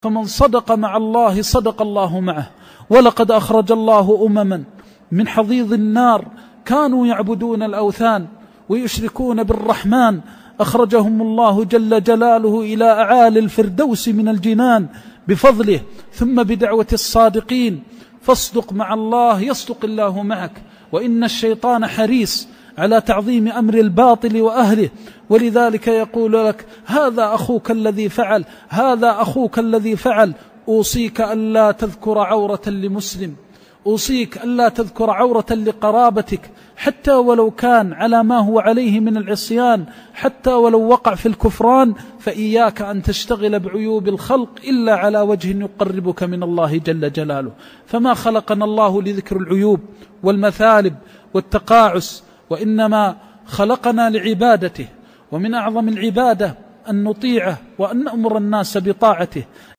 فمن صدق مع الله صدق الله معه. ولقد أخرج الله أمما من حضيض النار كانوا يعبدون الأوثان ويشركون بالرحمن، أخرجهم الله جل جلاله إلى أعالي الفردوس من الجنان بفضله ثم بدعوة الصادقين. فاصدق مع الله يصدق الله معك، وإن الشيطان حريص على تعظيم أمر الباطل وأهله، ولذلك يقول لك هذا أخوك الذي فعل، هذا أخوك الذي فعل. أوصيك ألا تذكر عورة لمسلم، أوصيك ألا تذكر عورة لقرابتك حتى ولو كان على ما هو عليه من العصيان، حتى ولو وقع في الكفران، فإياك أن تشتغل بعيوب الخلق إلا على وجه يقربك من الله جل جلاله. فما خلقنا الله لذكر العيوب والمثالب والتقاعس، وإنما خلقنا لعبادته، ومن أعظم العبادة أن نطيعه وأن نأمر الناس بطاعته.